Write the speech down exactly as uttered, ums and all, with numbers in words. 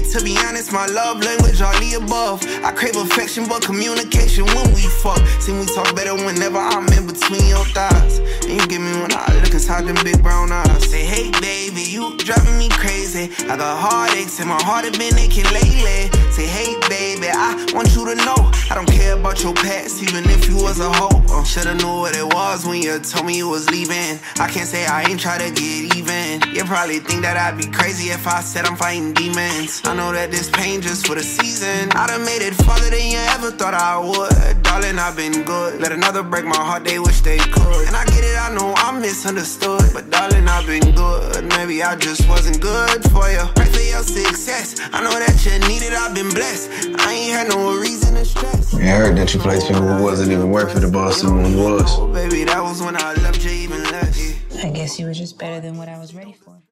To be honest, my love language all the above. I crave affection, but communication when we fuck. See, we talk better whenever I'm in between your thighs. And you get me when I look inside them big brown eyes. Say, hey baby, you driving me crazy. I got heartaches and my heart has been aching lately. Say, hey baby, I want you to know I don't care about your past, even if you was a hoe. uh, Shoulda knew what it was when you told me you was leaving. I can't say I ain't try to get even. You probably think that I'd be crazy if I said I'm fighting demons. I know that this pain just for the season. I done made it farther than you ever thought I would. Darling, I've been good. Let another break my heart, they wish they could. And I get it, I know I'm misunderstood, but darling, I've been good. Maybe I just wasn't good for you. Pray for your success. I know that you need it, I've been blessed. I ain't had no reason to stress. Yeah, I heard that you played people who wasn't even worth it, the boss someone was. Oh, baby, that was when I loved you even less. I guess you were just better than what I was ready for.